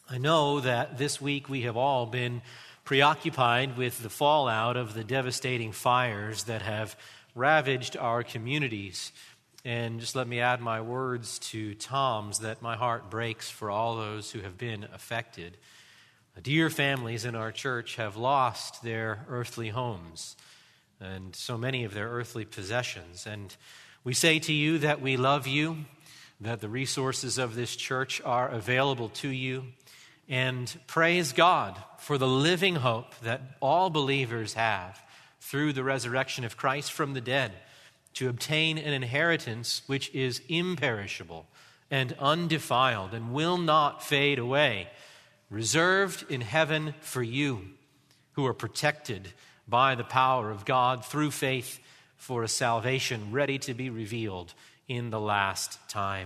I know that this week we have all been preoccupied with the fallout of the devastating fires that have ravaged our communities. And just let me add my words to Tom's that my heart breaks for all those who have been affected. Dear families in our church have lost their earthly homes and so many of their earthly possessions. And we say to you that we love you, that the resources of this church are available to you, and praise God for the living hope that all believers have through the resurrection of Christ from the dead to obtain an inheritance which is imperishable and undefiled and will not fade away, reserved in heaven for you who are protected by the power of God through faith for a salvation ready to be revealed in the last time.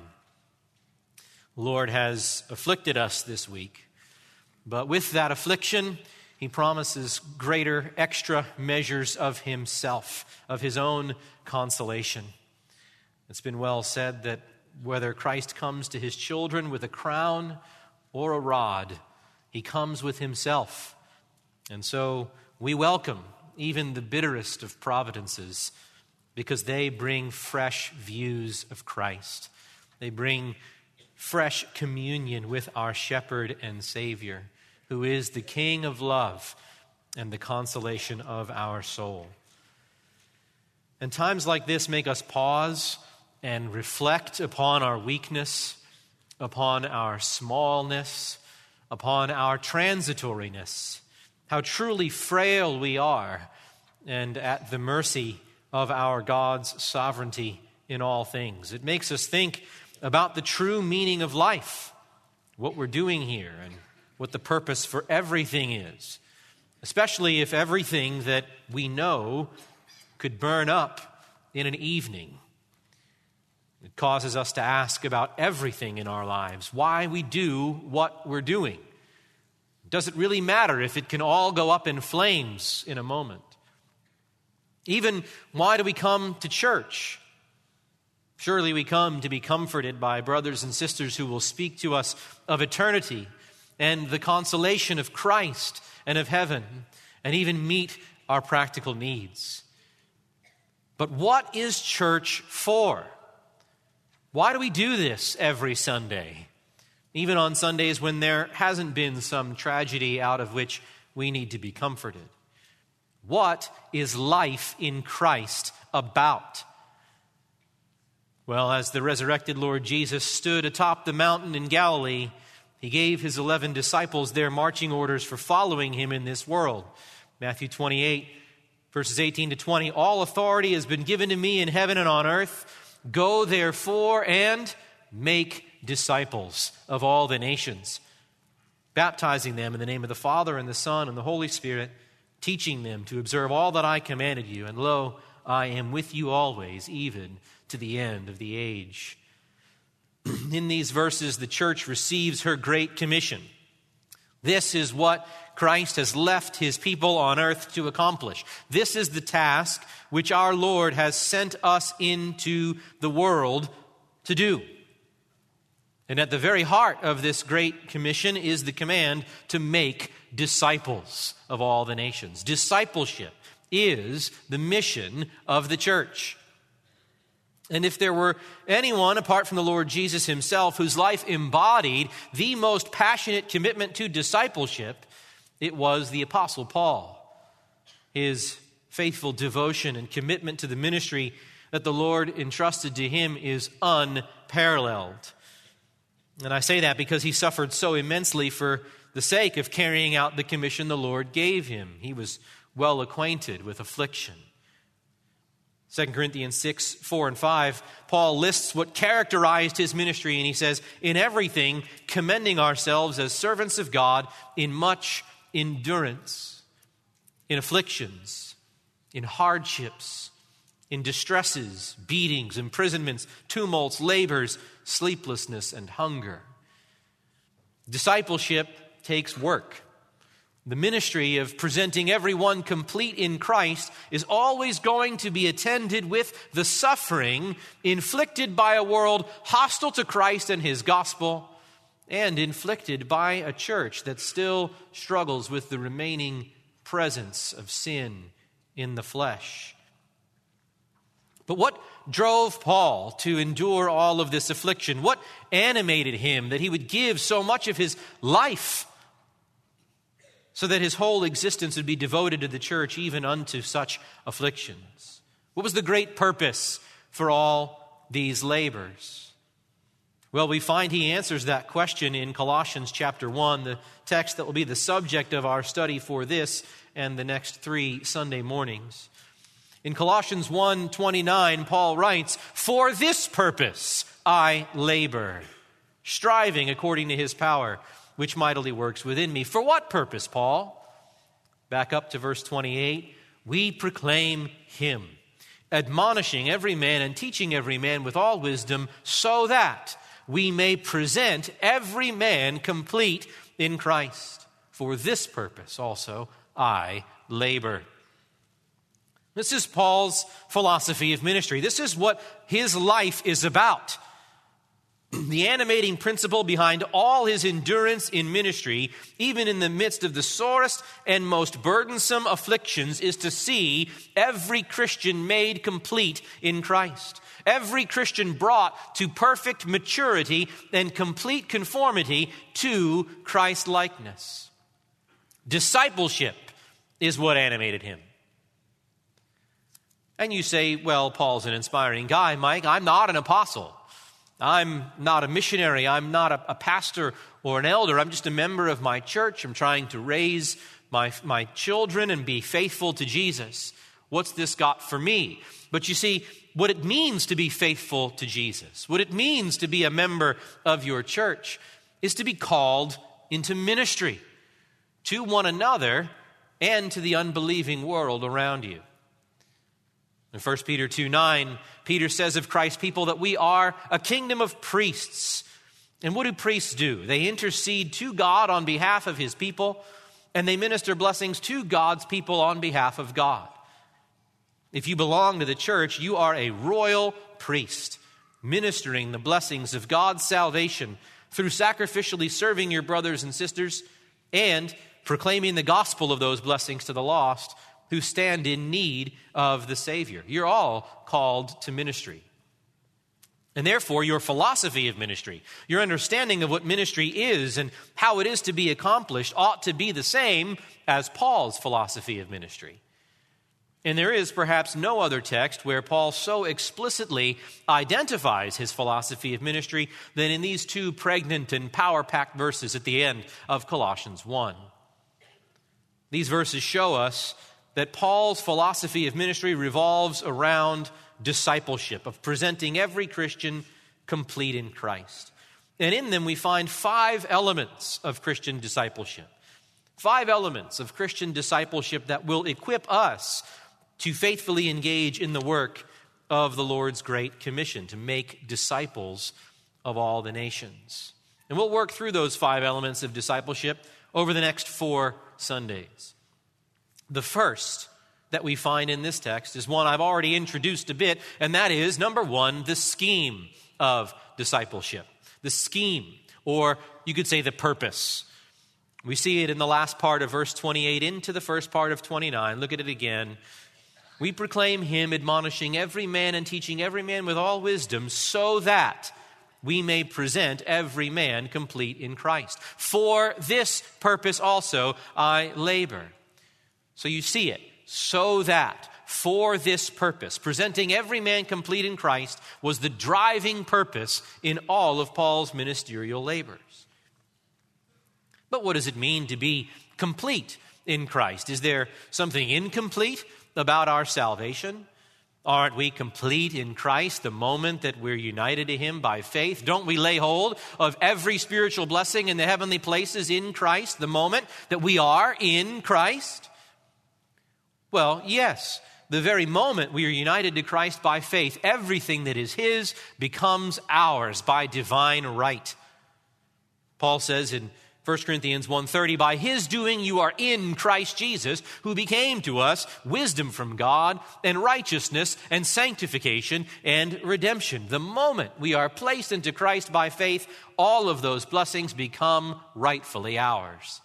The Lord has afflicted us this week, but with that affliction, He promises greater, extra measures of Himself, of His own consolation. It's been well said that whether Christ comes to His children with a crown or a rod, He comes with Himself. And so we welcome even the bitterest of providences because they bring fresh views of Christ. They bring fresh communion with our Shepherd and Savior, who is the King of love and the consolation of our soul. And times like this make us pause and reflect upon our weakness, upon our smallness, upon our transitoriness, how truly frail we are, and at the mercy of our God's sovereignty in all things. It makes us think about the true meaning of life, what we're doing here, and what the purpose for everything is, especially if everything that we know could burn up in an evening. It causes us to ask about everything in our lives, why we do what we're doing. Does it really matter if it can all go up in flames in a moment? Even, why do we come to church? Surely we come to be comforted by brothers and sisters who will speak to us of eternity and the consolation of Christ and of heaven, and even meet our practical needs. But what is church for? Why do we do this every Sunday? Even on Sundays when there hasn't been some tragedy out of which we need to be comforted. What is life in Christ about? Well, as the resurrected Lord Jesus stood atop the mountain in Galilee, He gave His 11 disciples their marching orders for following Him in this world. Matthew 28, verses 18 to 20, all authority has been given to me in heaven and on earth. Go therefore and make disciples of all the nations, baptizing them in the name of the Father and the Son and the Holy Spirit, teaching them to observe all that I commanded you. And lo, I am with you always, even to the end of the age. In these verses, the church receives her great commission. This is what Christ has left His people on earth to accomplish. This is the task which our Lord has sent us into the world to do. And at the very heart of this great commission is the command to make disciples of all the nations. Discipleship is the mission of the church. And if there were anyone apart from the Lord Jesus Himself whose life embodied the most passionate commitment to discipleship, it was the Apostle Paul. His faithful devotion and commitment to the ministry that the Lord entrusted to him is unparalleled. And I say that because he suffered so immensely for the sake of carrying out the commission the Lord gave him. He was well acquainted with affliction. 2 Corinthians 6, 4 and 5, Paul lists what characterized his ministry, and he says, in everything, commending ourselves as servants of God in much endurance, in afflictions, in hardships, in distresses, beatings, imprisonments, tumults, labors, sleeplessness, and hunger. Discipleship takes work. The ministry of presenting everyone complete in Christ is always going to be attended with the suffering inflicted by a world hostile to Christ and His gospel, and inflicted by a church that still struggles with the remaining presence of sin in the flesh. But what drove Paul to endure all of this affliction? What animated him that he would give so much of his life so that his whole existence would be devoted to the church even unto such afflictions? What was the great purpose for all these labors? Well, we find he answers that question in Colossians chapter 1, the text that will be the subject of our study for this and the next 3 Sunday mornings. In Colossians 1:29, Paul writes, "For this purpose I labor, striving according to his power, which mightily works within me." For what purpose, Paul? Back up to verse 28. "We proclaim him, admonishing every man and teaching every man with all wisdom, so that we may present every man complete in Christ. For this purpose also I labor." This is Paul's philosophy of ministry. This is what his life is about. The animating principle behind all his endurance in ministry, even in the midst of the sorest and most burdensome afflictions, is to see every Christian made complete in Christ. Every Christian brought to perfect maturity and complete conformity to Christ-likeness. Discipleship is what animated him. And you say, well, Paul's an inspiring guy, Mike. I'm not an apostle. I'm not a missionary. I'm not a pastor or an elder. I'm just a member of my church. I'm trying to raise my children and be faithful to Jesus. What's this got for me? But you see, what it means to be faithful to Jesus, what it means to be a member of your church, is to be called into ministry to one another and to the unbelieving world around you. In 1 Peter 2:9, Peter says of Christ's people that we are a kingdom of priests. And what do priests do? They intercede to God on behalf of his people, and they minister blessings to God's people on behalf of God. If you belong to the church, you are a royal priest, ministering the blessings of God's salvation through sacrificially serving your brothers and sisters and proclaiming the gospel of those blessings to the lost who stand in need of the Savior. You're all called to ministry. And therefore, your philosophy of ministry, your understanding of what ministry is and how it is to be accomplished ought to be the same as Paul's philosophy of ministry. And there is perhaps no other text where Paul so explicitly identifies his philosophy of ministry than in these 2 pregnant and power-packed verses at the end of Colossians 1. These verses show us that Paul's philosophy of ministry revolves around discipleship, of presenting every Christian complete in Christ. And in them we find 5 elements of Christian discipleship. 5 elements of Christian discipleship that will equip us to faithfully engage in the work of the Lord's Great Commission, to make disciples of all the nations. And we'll work through those 5 elements of discipleship over the next 4 Sundays. The first that we find in this text is one I've already introduced a bit, and that is, number 1, the scheme of discipleship. The scheme, or you could say the purpose. We see it in the last part of verse 28 into the first part of 29. Look at it again. "We proclaim him, admonishing every man and teaching every man with all wisdom, so that we may present every man complete in Christ. For this purpose also I labor." So you see it. So that, for this purpose, presenting every man complete in Christ was the driving purpose in all of Paul's ministerial labors. But what does it mean to be complete in Christ? Is there something incomplete about our salvation? Aren't we complete in Christ the moment that we're united to him by faith? Don't we lay hold of every spiritual blessing in the heavenly places in Christ the moment that we are in Christ? Well, yes, the very moment we are united to Christ by faith, everything that is his becomes ours by divine right. Paul says in 1 Corinthians 1:30, by his doing you are in Christ Jesus, who became to us wisdom from God and righteousness and sanctification and redemption. The moment we are placed into Christ by faith, all of those blessings become rightfully ours.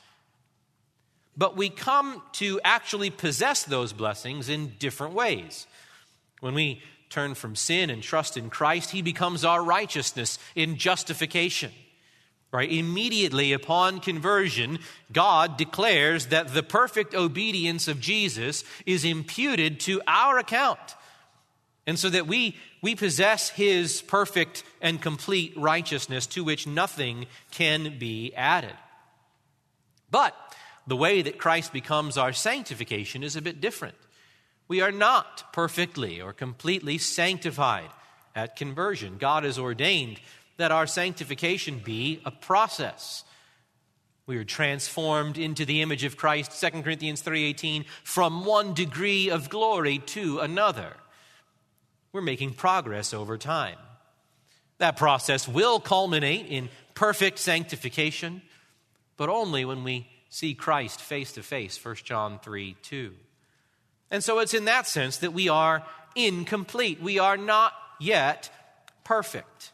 But we come to actually possess those blessings in different ways. When we turn from sin and trust in Christ, he becomes our righteousness in justification. Right? Immediately upon conversion, God declares that the perfect obedience of Jesus is imputed to our account. And so that we possess his perfect and complete righteousness to which nothing can be added. But the way that Christ becomes our sanctification is a bit different. We are not perfectly or completely sanctified at conversion. God has ordained that our sanctification be a process. We are transformed into the image of Christ, 2 Corinthians 3:18, from one degree of glory to another. We're making progress over time. That process will culminate in perfect sanctification, but only when we see Christ face to face, 1 John 3:2. And so it's in that sense that we are incomplete. We are not yet perfect.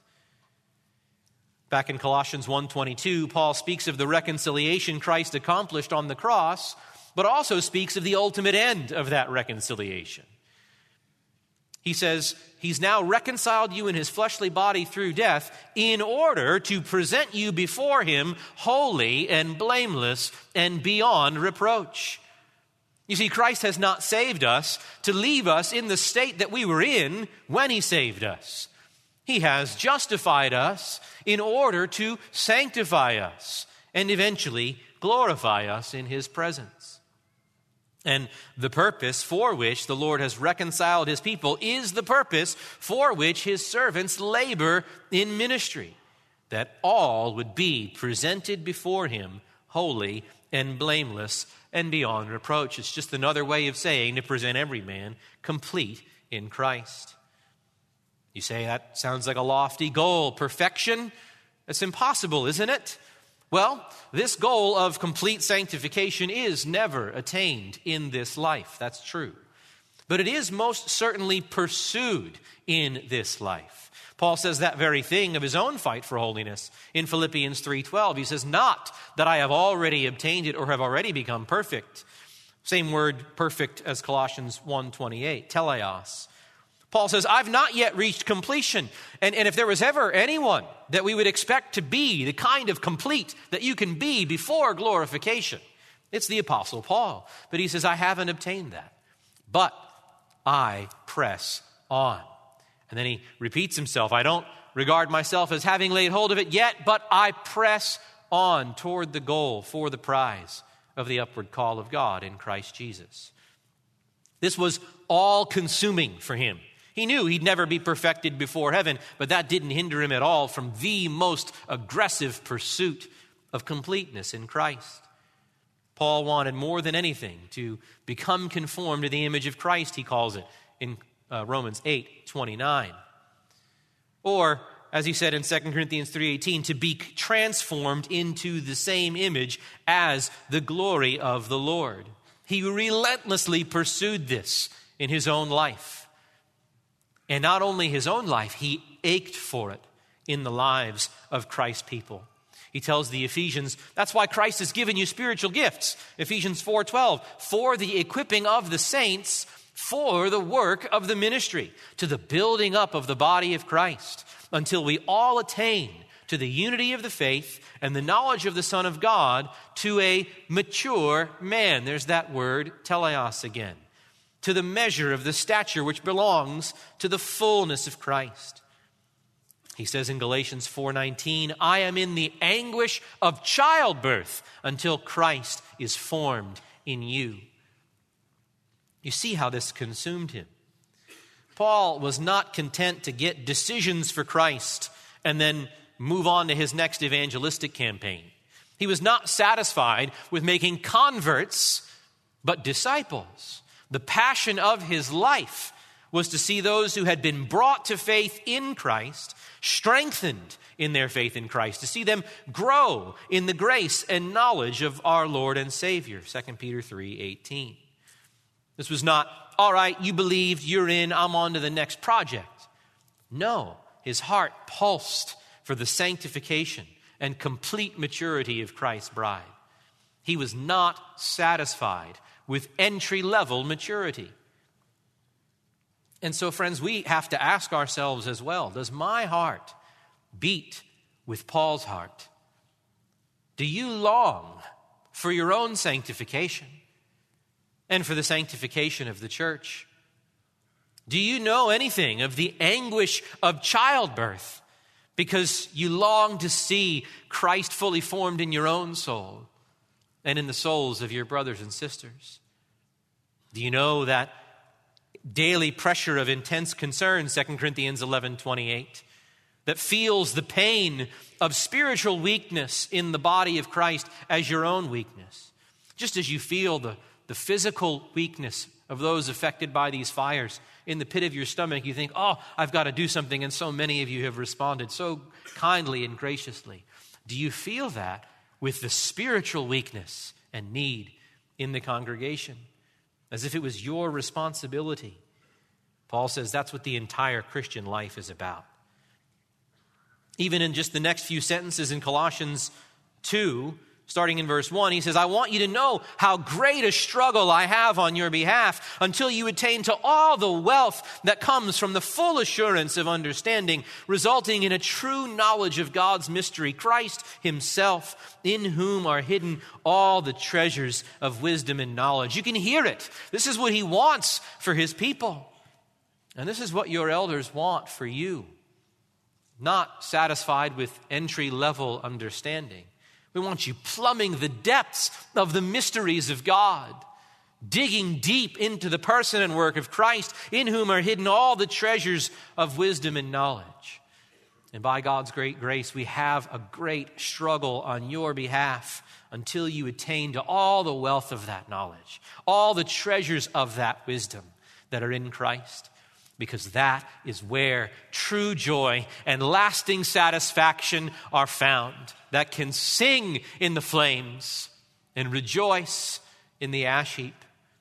Back in Colossians 1:22, Paul speaks of the reconciliation Christ accomplished on the cross, but also speaks of the ultimate end of that reconciliation. He says, he's now reconciled you in his fleshly body through death in order to present you before him holy and blameless and beyond reproach. You see, Christ has not saved us to leave us in the state that we were in when he saved us. He has justified us in order to sanctify us and eventually glorify us in his presence. And the purpose for which the Lord has reconciled his people is the purpose for which his servants labor in ministry, that all would be presented before him holy and blameless and beyond reproach. It's just another way of saying to present every man complete in Christ. You say, that sounds like a lofty goal. Perfection? That's impossible, isn't it? Well, this goal of complete sanctification is never attained in this life. That's true. But it is most certainly pursued in this life. Paul says that very thing of his own fight for holiness in Philippians 3:12. He says, not that I have already obtained it or have already become perfect. Same word perfect as Colossians 1:28, teleos. Paul says, I've not yet reached completion. And if there was ever anyone that we would expect to be the kind of complete that you can be before glorification, it's the Apostle Paul. But he says, I haven't obtained that, but I press on. And then he repeats himself, I don't regard myself as having laid hold of it yet, but I press on toward the goal for the prize of the upward call of God in Christ Jesus. This was all-consuming for him. He knew he'd never be perfected before heaven, but that didn't hinder him at all from the most aggressive pursuit of completeness in Christ. Paul wanted more than anything to become conformed to the image of Christ, he calls it in Romans 8:29. Or, as he said in 2 Corinthians 3:18, to be transformed into the same image as the glory of the Lord. He relentlessly pursued this in his own life. And not only his own life, he ached for it in the lives of Christ's people. He tells the Ephesians, that's why Christ has given you spiritual gifts. Ephesians 4:12, for the equipping of the saints, for the work of the ministry, to the building up of the body of Christ, until we all attain to the unity of the faith and the knowledge of the Son of God, to a mature man. There's that word, teleos again. To the measure of the stature which belongs to the fullness of Christ. He says in Galatians 4:19, I am in the anguish of childbirth until Christ is formed in you. You see how this consumed him. Paul was not content to get decisions for Christ and then move on to his next evangelistic campaign. He was not satisfied with making converts, but disciples. The passion of his life was to see those who had been brought to faith in Christ strengthened in their faith in Christ, to see them grow in the grace and knowledge of our Lord and Savior, 2 Peter 3:18. This was not, all right, you believed, you're in, I'm on to the next project. No, his heart pulsed for the sanctification and complete maturity of Christ's bride. He was not satisfied with entry-level maturity. And so, friends, we have to ask ourselves as well, does my heart beat with Paul's heart? Do you long for your own sanctification and for the sanctification of the church? Do you know anything of the anguish of childbirth because you long to see Christ fully formed in your own soul and in the souls of your brothers and sisters? Do you know that daily pressure of intense concern, 2 Corinthians 11:28, that feels the pain of spiritual weakness in the body of Christ as your own weakness? Just as you feel the physical weakness of those affected by these fires in the pit of your stomach, you think, oh, I've got to do something, and so many of you have responded so kindly and graciously. Do you feel that with the spiritual weakness and need in the congregation, as if it was your responsibility? Paul says that's what the entire Christian life is about. Even in just the next few sentences in Colossians 2, starting in verse 1, he says, I want you to know how great a struggle I have on your behalf until you attain to all the wealth that comes from the full assurance of understanding, resulting in a true knowledge of God's mystery, Christ himself, in whom are hidden all the treasures of wisdom and knowledge. You can hear it. This is what he wants for his people. And this is what your elders want for you. Not satisfied with entry-level understanding. We want you plumbing the depths of the mysteries of God, digging deep into the person and work of Christ, in whom are hidden all the treasures of wisdom and knowledge. And by God's great grace, we have a great struggle on your behalf until you attain to all the wealth of that knowledge, all the treasures of that wisdom that are in Christ. Because that is where true joy and lasting satisfaction are found, that can sing in the flames and rejoice in the ash heap.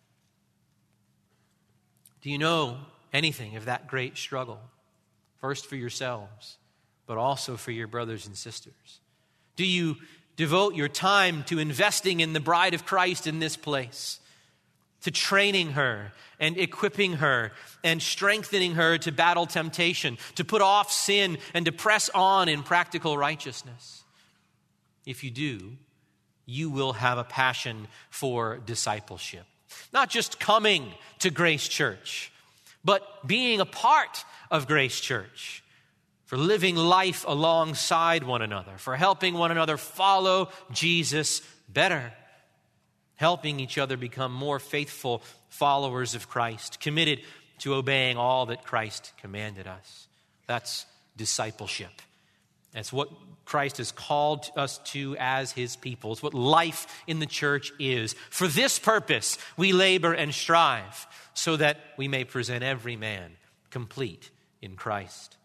Do you know anything of that great struggle? First for yourselves, but also for your brothers and sisters. Do you devote your time to investing in the bride of Christ in this place? To training her and equipping her and strengthening her to battle temptation, to put off sin and to press on in practical righteousness? If you do, you will have a passion for discipleship. Not just coming to Grace Church, but being a part of Grace Church, for living life alongside one another, for helping one another follow Jesus better, helping each other become more faithful followers of Christ, committed to obeying all that Christ commanded us. That's discipleship. That's what Christ has called us to as his people. It's what life in the church is. For this purpose, we labor and strive, so that we may present every man complete in Christ.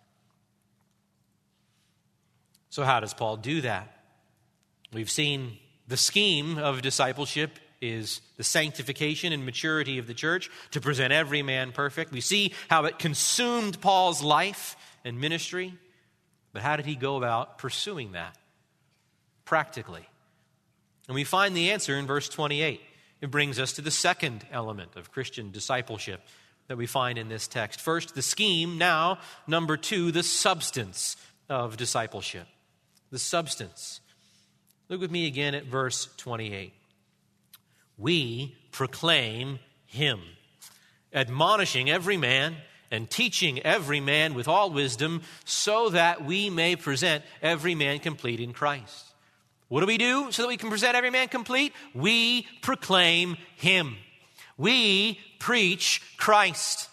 So how does Paul do that? We've seen the scheme of discipleship is the sanctification and maturity of the church to present every man perfect. We see how it consumed Paul's life and ministry. But how did he go about pursuing that practically? And we find the answer in verse 28. It brings us to the second element of Christian discipleship that we find in this text. First, the scheme. Now, number two, the substance of discipleship. The substance. Look with me again at verse 28. We proclaim him, admonishing every man and teaching every man with all wisdom, so that we may present every man complete in Christ. What do we do so that we can present every man complete? We proclaim him. We preach Christ.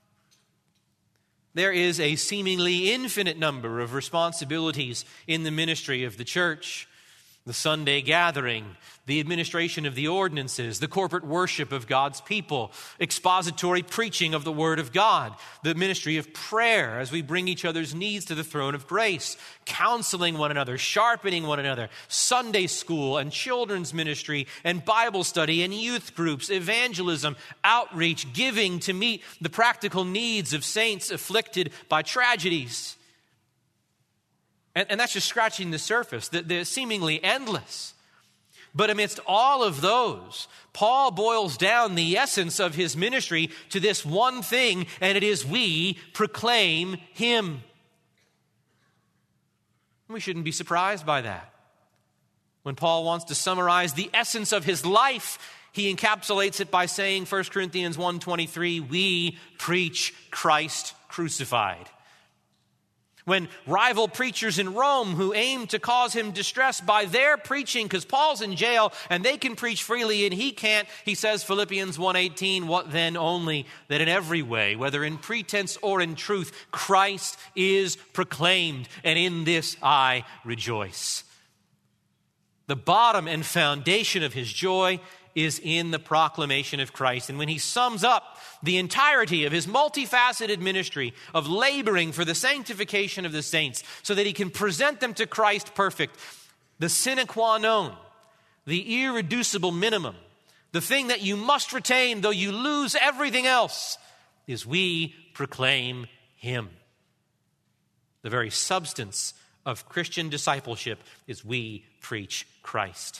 There is a seemingly infinite number of responsibilities in the ministry of the church. the Sunday gathering, the administration of the ordinances, the corporate worship of God's people, expository preaching of the Word of God, the ministry of prayer as we bring each other's needs to the throne of grace, counseling one another, sharpening one another, Sunday school and children's ministry and Bible study and youth groups, evangelism, outreach, giving to meet the practical needs of saints afflicted by tragedies. And that's just scratching the surface. They're seemingly endless. But amidst all of those, Paul boils down the essence of his ministry to this one thing, and it is we proclaim him. We shouldn't be surprised by that. When Paul wants to summarize the essence of his life, he encapsulates it by saying, 1 Corinthians 1:23, we preach Christ crucified. When rival preachers in Rome who aim to cause him distress by their preaching, because Paul's in jail and they can preach freely and he can't, he says, Philippians 1:18, what then only that in every way, whether in pretense or in truth, Christ is proclaimed, and in this I rejoice. The bottom and foundation of his joy is in the proclamation of Christ. And when he sums up the entirety of his multifaceted ministry of laboring for the sanctification of the saints so that he can present them to Christ perfect, the sine qua non, the irreducible minimum, the thing that you must retain though you lose everything else, is we proclaim him. The very substance of Christian discipleship is we preach Christ.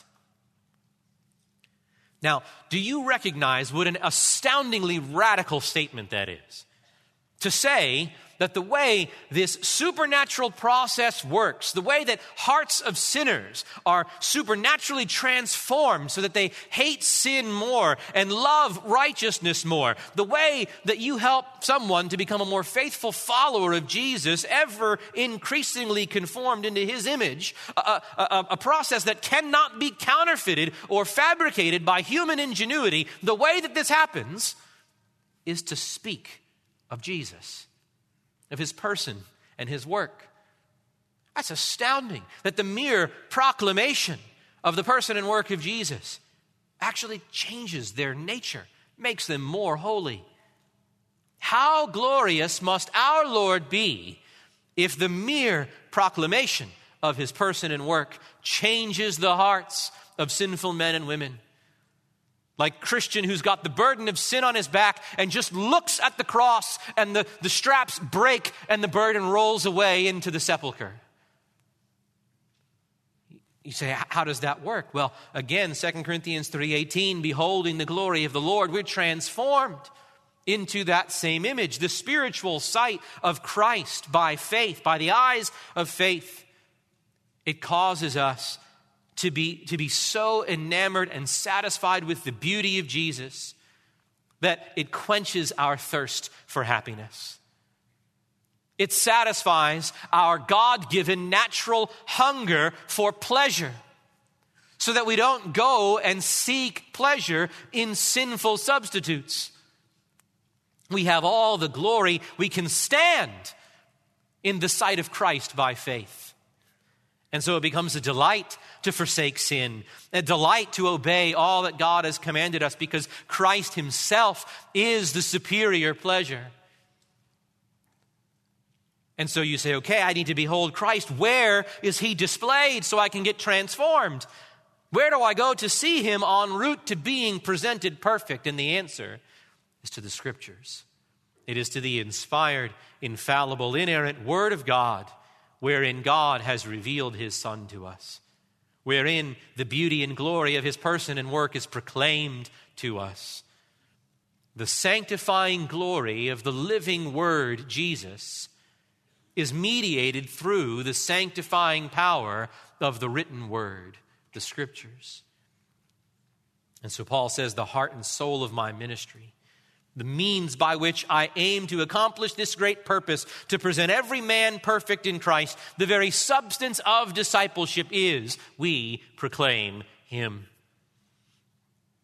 Now, do you recognize what an astoundingly radical statement that is? To say that the way this supernatural process works, the way that hearts of sinners are supernaturally transformed so that they hate sin more and love righteousness more, the way that you help someone to become a more faithful follower of Jesus, ever increasingly conformed into his image, a process that cannot be counterfeited or fabricated by human ingenuity, the way that this happens is to speak of Jesus, of his person and his work. That's astounding that the mere proclamation of the person and work of Jesus actually changes their nature, makes them more holy. How glorious must our Lord be if the mere proclamation of his person and work changes the hearts of sinful men and women. Like Christian who's got the burden of sin on his back and just looks at the cross and the straps break and the burden rolls away into the sepulcher. You say, how does that work? Well, again, 2 Corinthians 3:18, beholding the glory of the Lord, we're transformed into that same image, the spiritual sight of Christ by faith, by the eyes of faith. It causes us to be so enamored and satisfied with the beauty of Jesus that it quenches our thirst for happiness. It satisfies our God-given natural hunger for pleasure so that we don't go and seek pleasure in sinful substitutes. We have all the glory we can stand in the sight of Christ by faith. And so it becomes a delight to forsake sin, a delight to obey all that God has commanded us because Christ himself is the superior pleasure. And so you say, okay, I need to behold Christ. Where is he displayed so I can get transformed? Where do I go to see him en route to being presented perfect? And the answer is to the Scriptures. It is to the inspired, infallible, inerrant Word of God, wherein God has revealed his Son to us, wherein the beauty and glory of his person and work is proclaimed to us. The sanctifying glory of the living Word, Jesus, is mediated through the sanctifying power of the written Word, the Scriptures. And so Paul says, the heart and soul of my ministry, the means by which I aim to accomplish this great purpose, to present every man perfect in Christ, the very substance of discipleship is we proclaim him.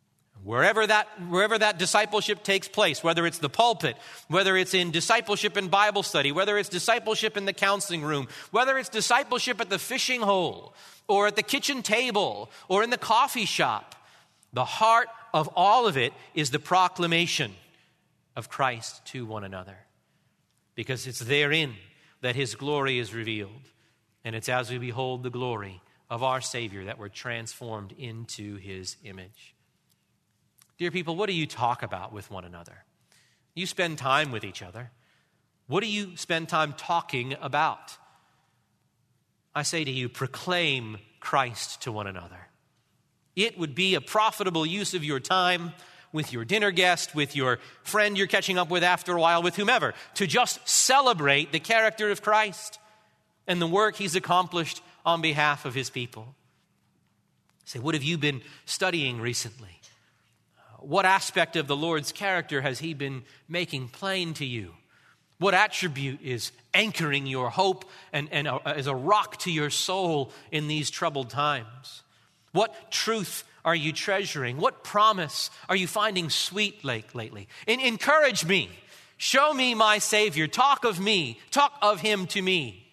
Wherever that discipleship takes place, whether it's the pulpit, whether it's in discipleship in Bible study, whether it's discipleship in the counseling room, whether it's discipleship at the fishing hole or at the kitchen table or in the coffee shop, the heart of all of it is the proclamation of Christ to one another. Because it's therein that his glory is revealed. And it's as we behold the glory of our Savior that we're transformed into his image. Dear people, what do you talk about with one another? You spend time with each other. What do you spend time talking about? I say to you, proclaim Christ to one another. It would be a profitable use of your time with your dinner guest, with your friend you're catching up with after a while, with whomever, to just celebrate the character of Christ and the work he's accomplished on behalf of his people. Say, what have you been studying recently? What aspect of the Lord's character has he been making plain to you? What attribute is anchoring your hope and as a rock to your soul in these troubled times? What truth are you treasuring? What promise are you finding sweet lately? Encourage me. Show me my Savior. Talk of me. Talk of him to me.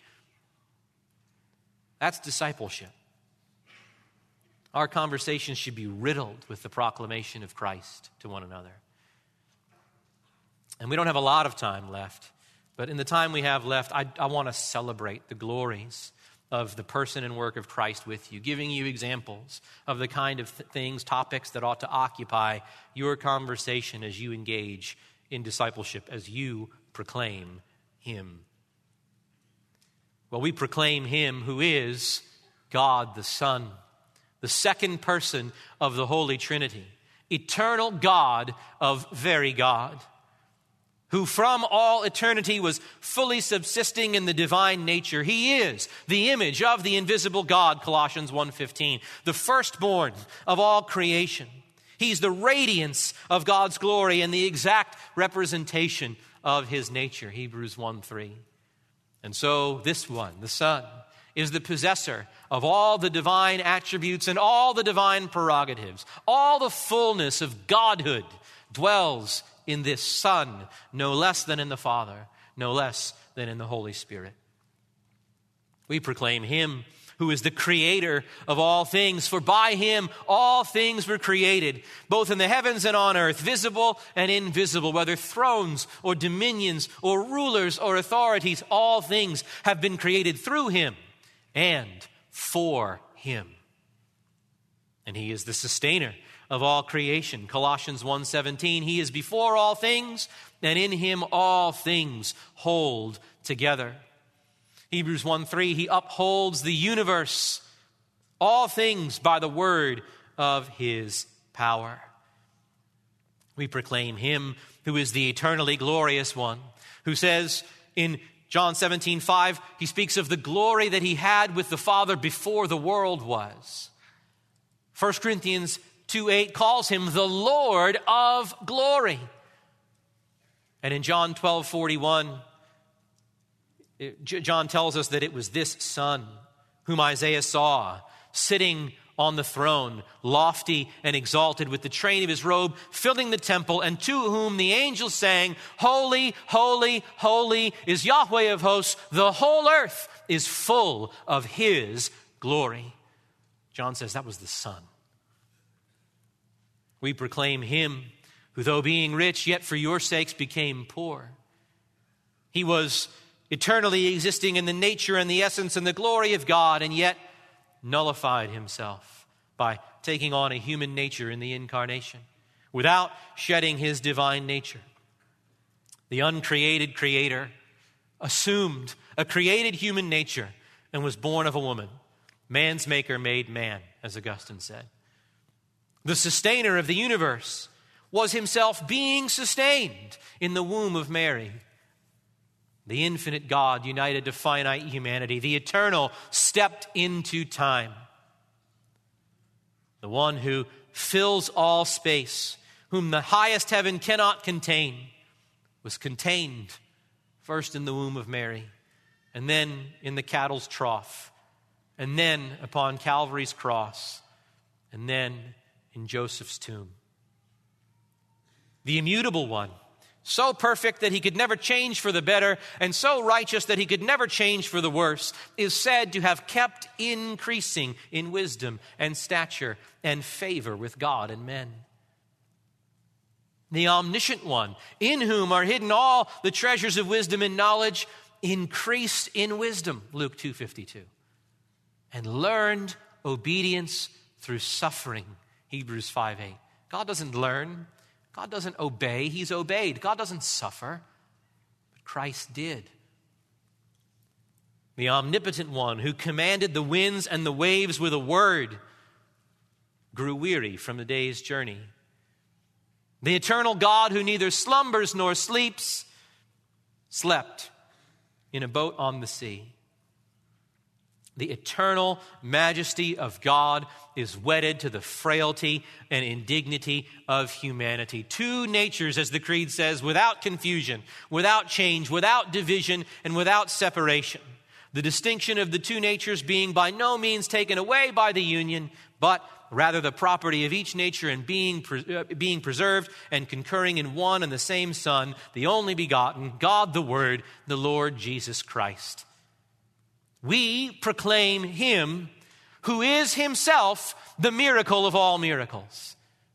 That's discipleship. Our conversations should be riddled with the proclamation of Christ to one another. And we don't have a lot of time left, but in the time we have left, I want to celebrate the glories of the person and work of Christ with you, giving you examples of the kind of things, topics that ought to occupy your conversation as you engage in discipleship, as you proclaim him. Well, we proclaim him who is God the Son, the second person of the Holy Trinity, eternal God of very God, who from all eternity was fully subsisting in the divine nature. He is the image of the invisible God, Colossians 1:15, the firstborn of all creation. He's the radiance of God's glory and the exact representation of his nature, Hebrews 1:3. And so this one, the Son, is the possessor of all the divine attributes and all the divine prerogatives. All the fullness of Godhood dwells in this Son, no less than in the Father, no less than in the Holy Spirit. We proclaim him who is the creator of all things, for by him all things were created, both in the heavens and on earth, visible and invisible, whether thrones or dominions or rulers or authorities, all things have been created through him and for him. And he is the sustainer of all creation. Colossians 1:17, he is before all things, and in him all things hold together. Hebrews 1:3, he upholds the universe, all things by the word of his power. We proclaim him who is the eternally glorious one, who says in John 17:5, he speaks of the glory that he had with the Father before the world was. 1 Corinthians 2:8 calls him the Lord of glory. And in John 12:41, John tells us that it was this Son whom Isaiah saw sitting on the throne, lofty and exalted, with the train of his robe filling the temple, and to whom the angels sang, "Holy, holy, holy is Yahweh of hosts. The whole earth is full of his glory." John says that was the Son. We proclaim him who, though being rich, yet for your sakes became poor. He was eternally existing in the nature and the essence and the glory of God, and yet nullified himself by taking on a human nature in the incarnation without shedding his divine nature. The uncreated creator assumed a created human nature and was born of a woman. Man's maker made man, as Augustine said. The sustainer of the universe was himself being sustained in the womb of Mary. The infinite God united to finite humanity. The eternal stepped into time. The one who fills all space, whom the highest heaven cannot contain, was contained first in the womb of Mary, and then in the cattle's trough, and then upon Calvary's cross, and then in Joseph's tomb. The immutable one, so perfect that he could never change for the better, and so righteous that he could never change for the worse, is said to have kept increasing in wisdom and stature and favor with God and men. The omniscient one, in whom are hidden all the treasures of wisdom and knowledge, increased in wisdom, Luke 2:52, and learned obedience through suffering, Hebrews 5:8. God doesn't learn. God doesn't obey. He's obeyed. God doesn't suffer. But Christ did. The omnipotent one who commanded the winds and the waves with a word grew weary from the day's journey. The eternal God who neither slumbers nor sleeps slept in a boat on the sea. The eternal majesty of God is wedded to the frailty and indignity of humanity. Two natures, as the Creed says, without confusion, without change, without division, and without separation. The distinction of the two natures being by no means taken away by the union, but rather the property of each nature and being preserved and concurring in one and the same Son, the only begotten, God the Word, the Lord Jesus Christ. We proclaim him who is himself the miracle of all miracles.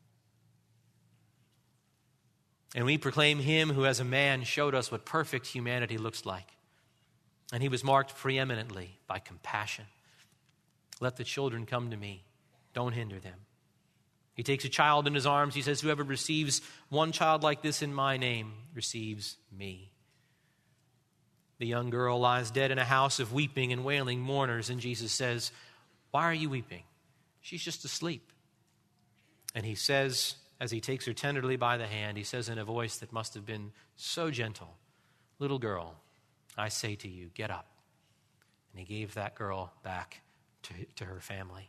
And we proclaim him who as a man showed us what perfect humanity looks like. And he was marked preeminently by compassion. Let the children come to me. Don't hinder them. He takes a child in his arms. He says, whoever receives one child like this in my name receives me. The young girl lies dead in a house of weeping and wailing mourners. And Jesus says, why are you weeping? She's just asleep. And he says, as he takes her tenderly by the hand, he says in a voice that must have been so gentle, little girl, I say to you, get up. And he gave that girl back to her family.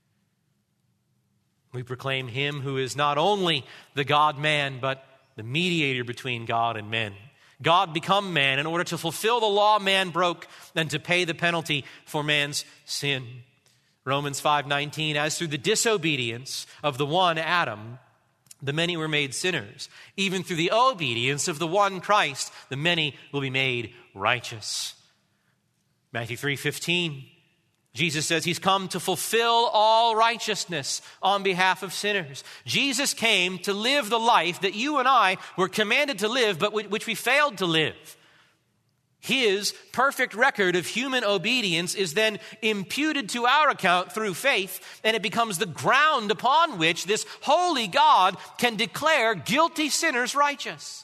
We proclaim him who is not only the God-man, but the mediator between God and men. God become man in order to fulfill the law man broke and to pay the penalty for man's sin. Romans 5:19, as through the disobedience of the one Adam, the many were made sinners. Even through the obedience of the one Christ, the many will be made righteous. Matthew 3:15, Jesus says he's come to fulfill all righteousness on behalf of sinners. Jesus came to live the life that you and I were commanded to live, but which we failed to live. His perfect record of human obedience is then imputed to our account through faith, and it becomes the ground upon which this holy God can declare guilty sinners righteous.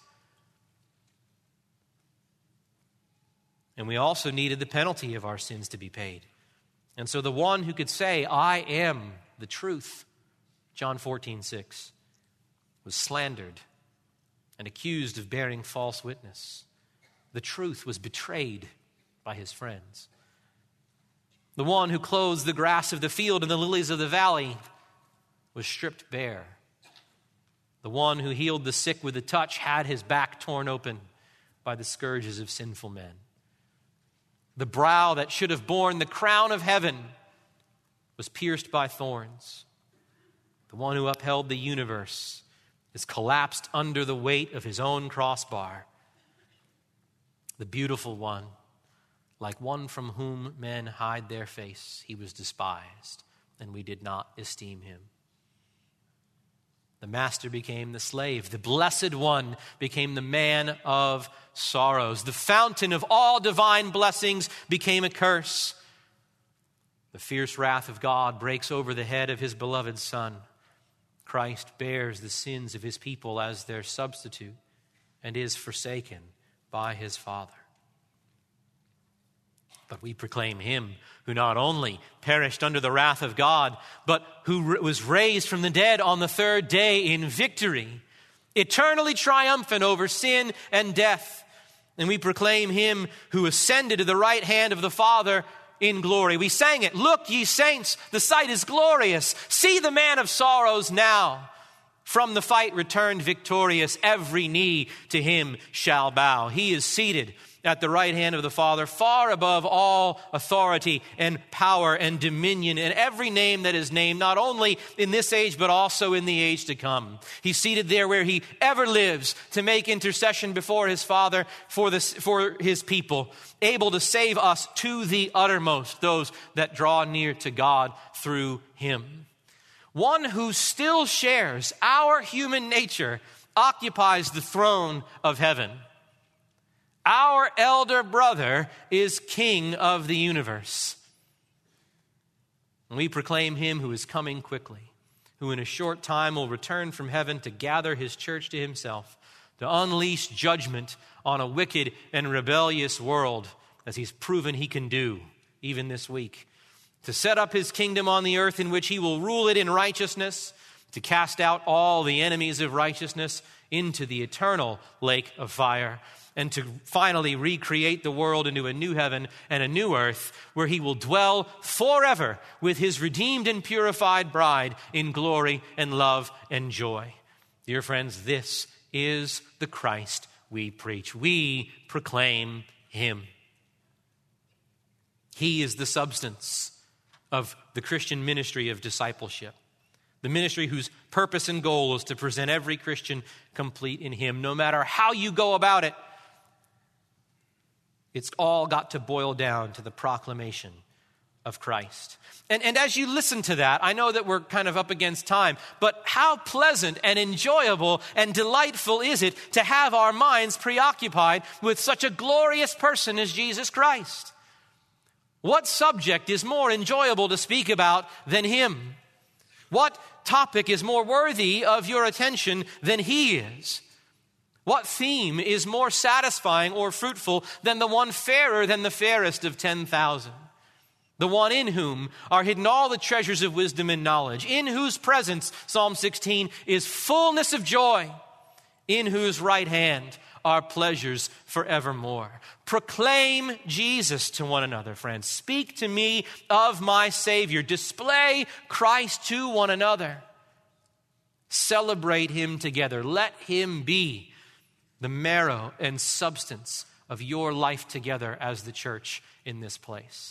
And we also needed the penalty of our sins to be paid. And so the one who could say, I am the truth, John 14:6, was slandered and accused of bearing false witness. The truth was betrayed by his friends. The one who clothes the grass of the field and the lilies of the valley was stripped bare. The one who healed the sick with a touch had his back torn open by the scourges of sinful men. The brow that should have borne the crown of heaven was pierced by thorns. The one who upheld the universe is collapsed under the weight of his own crossbar. The beautiful one, like one from whom men hide their face, he was despised, and we did not esteem him. The master became the slave. The blessed one became the man of sorrows. The fountain of all divine blessings became a curse. The fierce wrath of God breaks over the head of his beloved Son. Christ bears the sins of his people as their substitute and is forsaken by his Father. But we proclaim him who not only perished under the wrath of God, but who was raised from the dead on the third day in victory, eternally triumphant over sin and death. And we proclaim him who ascended to the right hand of the Father in glory. We sang it, look ye saints, the sight is glorious. See the man of sorrows now. From the fight returned victorious, every knee to him shall bow. He is seated at the right hand of the Father, far above all authority and power and dominion and every name that is named, not only in this age, but also in the age to come. He's seated there where he ever lives to make intercession before his Father for his people, able to save us to the uttermost, those that draw near to God through him. One who still shares our human nature occupies the throne of heaven. Our elder brother is King of the universe. And we proclaim him who is coming quickly, who in a short time will return from heaven to gather his church to himself, to unleash judgment on a wicked and rebellious world, as he's proven he can do even this week, to set up his kingdom on the earth in which he will rule it in righteousness, to cast out all the enemies of righteousness into the eternal lake of fire, and to finally recreate the world into a new heaven and a new earth where he will dwell forever with his redeemed and purified bride in glory and love and joy. Dear friends, this is the Christ we preach. We proclaim him. He is the substance of the Christian ministry of discipleship. The ministry whose purpose and goal is to present every Christian complete in him. No matter how you go about it, it's all got to boil down to the proclamation of Christ. And as you listen to that, I know that we're kind of up against time, but how pleasant and enjoyable and delightful is it to have our minds preoccupied with such a glorious person as Jesus Christ? What subject is more enjoyable to speak about than him? What topic is more worthy of your attention than he is? What theme is more satisfying or fruitful than the one fairer than the fairest of 10,000? The one in whom are hidden all the treasures of wisdom and knowledge, in whose presence, Psalm 16, is fullness of joy, in whose right hand are pleasures forevermore. Proclaim Jesus to one another, friends. Speak to me of my Savior. Display Christ to one another. Celebrate him together. Let him be the marrow and substance of your life together as the church in this place.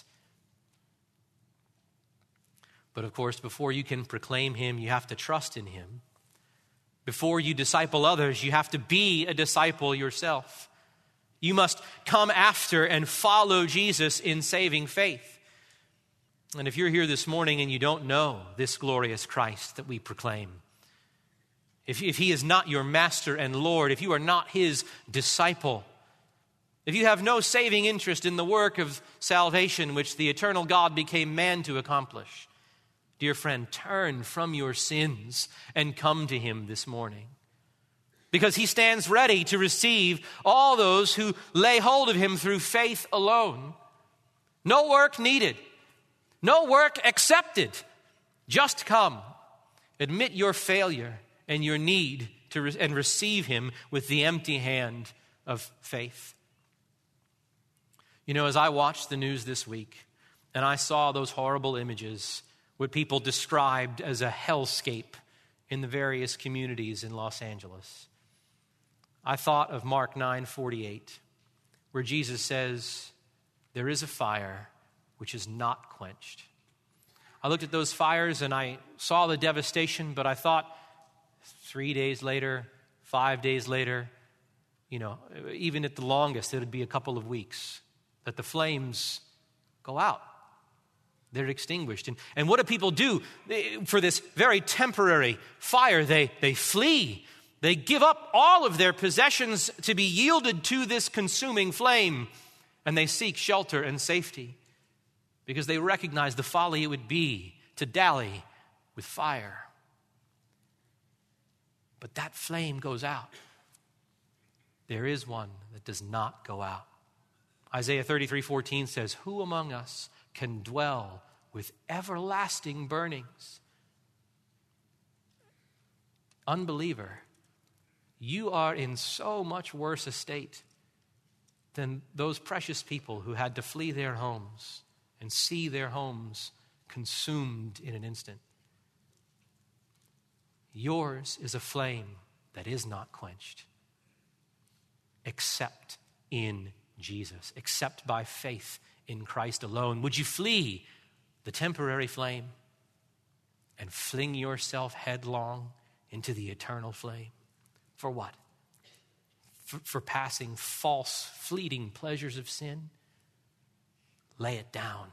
But of course, before you can proclaim him, you have to trust in him. Before you disciple others, you have to be a disciple yourself. You must come after and follow Jesus in saving faith. And if you're here this morning and you don't know this glorious Christ that we proclaim, if he is not your master and Lord, if you are not his disciple, if you have no saving interest in the work of salvation which the eternal God became man to accomplish, dear friend, turn from your sins and come to him this morning. Because he stands ready to receive all those who lay hold of him through faith alone. No work needed. No work accepted. Just come. Admit your failure and your need and receive him with the empty hand of faith. You know, as I watched the news this week and I saw those horrible images, what people described as a hellscape in the various communities in Los Angeles, I thought of Mark 9:48, where Jesus says, there is a fire which is not quenched. I looked at those fires and I saw the devastation, but I thought 3 days later, 5 days later, even at the longest, it would be a couple of weeks that the flames go out. They're extinguished. And what do people do for this very temporary fire? They flee. They give up all of their possessions to be yielded to this consuming flame, and they seek shelter and safety because they recognize the folly it would be to dally with fire. But that flame goes out. There is one that does not go out. Isaiah 33:14 says, who among us can dwell with everlasting burnings? Unbeliever, you are in so much worse a state than those precious people who had to flee their homes and see their homes consumed in an instant. Yours is a flame that is not quenched, except in Jesus, except by faith in Christ alone. Would you flee the temporary flame and fling yourself headlong into the eternal flame? For what? For passing false, fleeting pleasures of sin? Lay it down.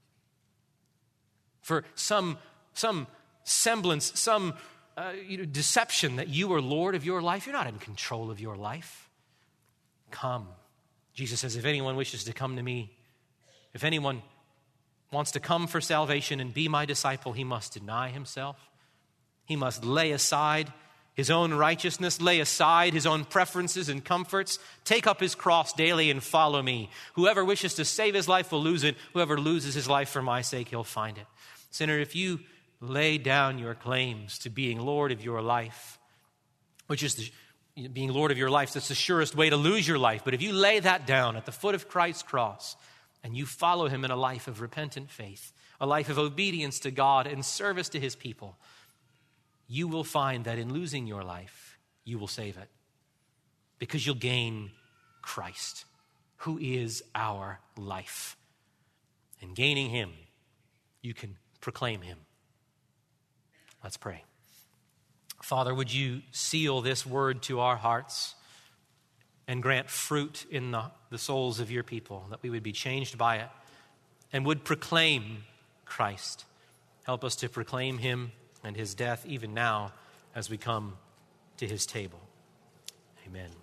For some semblance, some deception that you are Lord of your life? You're not in control of your life. Come. Jesus says, if anyone wishes to come to me, if anyone wants to come for salvation and be my disciple, he must deny himself. He must lay aside his own righteousness, lay aside his own preferences and comforts, take up his cross daily and follow me. Whoever wishes to save his life will lose it. Whoever loses his life for my sake, he'll find it. Sinner, if you lay down your claims to being Lord of your life, which is being Lord of your life, that's the surest way to lose your life. But if you lay that down at the foot of Christ's cross and you follow him in a life of repentant faith, a life of obedience to God and service to his people, you will find that in losing your life, you will save it. Because you'll gain Christ, who is our life. And gaining him, you can proclaim him. Let's pray. Father, would you seal this word to our hearts and grant fruit in the souls of your people, that we would be changed by it and would proclaim Christ. Help us to proclaim him and his death even now as we come to his table. Amen.